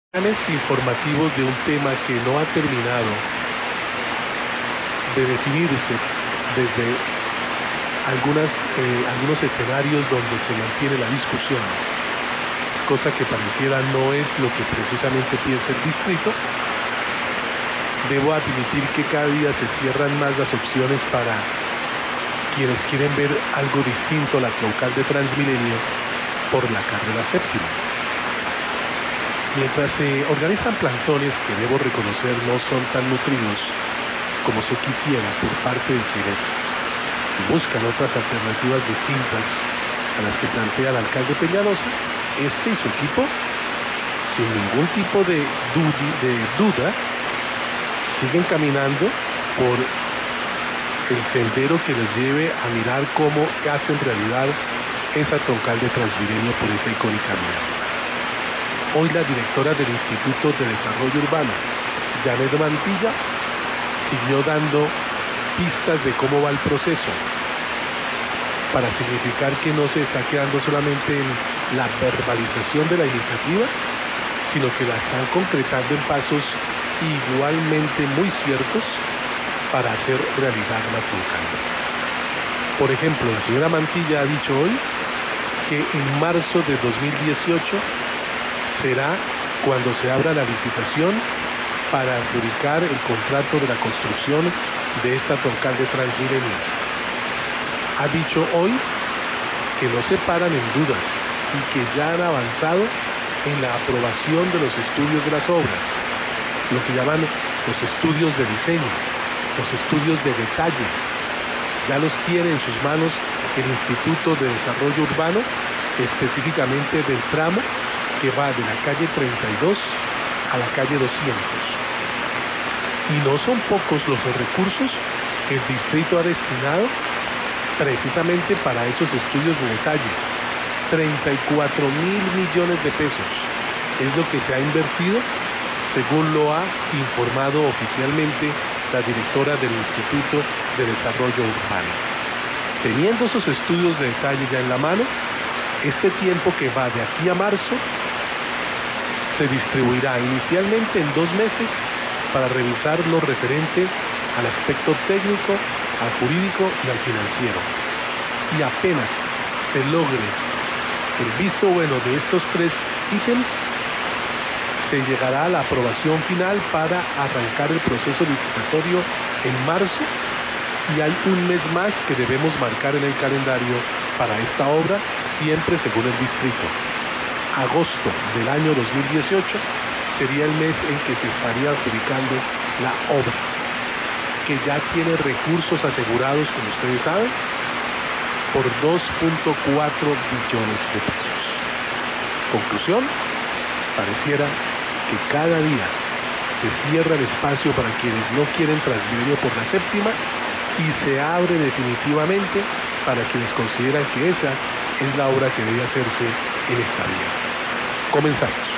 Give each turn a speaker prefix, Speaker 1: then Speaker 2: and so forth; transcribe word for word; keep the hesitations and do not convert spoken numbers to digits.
Speaker 1: Planes informativos de un tema que no ha terminado de definirse desde algunas, eh, algunos escenarios donde se mantiene la discusión, cosa que pareciera no es lo que precisamente piensa el distrito. Debo admitir que cada día se cierran más las opciones para quienes quieren ver algo distinto a la troncal de Transmilenio por la carrera séptima. Mientras se organizan plantones que debo reconocer no son tan nutridos como se quisiera por parte de quienes buscan otras alternativas distintas a las que plantea el alcalde Peñalosa, este y su equipo, sin ningún tipo de, dudi, de duda, siguen caminando por el sendero que les lleve a mirar cómo hacen realidad esa troncal de Transmilenio por esa icónica vía. Hoy la directora del Instituto de Desarrollo Urbano, Janet Mantilla, siguió dando pistas de cómo va el proceso, para significar que no se está quedando solamente en la verbalización de la iniciativa, sino que la están concretando en pasos igualmente muy ciertos para hacer realidad la troncal. Por ejemplo, la señora Mantilla ha dicho hoy que en marzo de dos mil dieciocho será cuando se abra la licitación para adjudicar el contrato de la construcción de esta troncal de Transmilenio. Ha dicho hoy que no se paran en dudas y que ya han avanzado en la aprobación de los estudios de las obras, lo que llaman los estudios de diseño, los estudios de detalle. Ya los tiene en sus manos el Instituto de Desarrollo Urbano, específicamente del tramo que va de la calle treinta y dos a la calle doscientos. Y no son pocos los recursos que el distrito ha destinado precisamente para esos estudios de detalle. treinta y cuatro mil millones de pesos es lo que se ha invertido, según lo ha informado oficialmente la directora del Instituto de Desarrollo Urbano. Teniendo esos estudios de detalle ya en la mano, este tiempo que va de aquí a marzo se distribuirá inicialmente en dos meses para revisar lo referente al aspecto técnico, al jurídico y al financiero. Y apenas se logre el visto bueno de estos tres ítems, se llegará a la aprobación final para arrancar el proceso licitatorio en marzo, y hay un mes más que debemos marcar en el calendario para esta obra, siempre según el distrito. Agosto del año dos mil dieciocho sería el mes en que se estaría adjudicando la obra, que ya tiene recursos asegurados, como ustedes saben, por dos punto cuatro billones de pesos. Conclusión, pareciera que cada día se cierra el espacio para quienes no quieren Transmilenio por la séptima y se abre definitivamente para quienes consideran que esa es la obra que debe hacerse en esta vía. Comenzamos.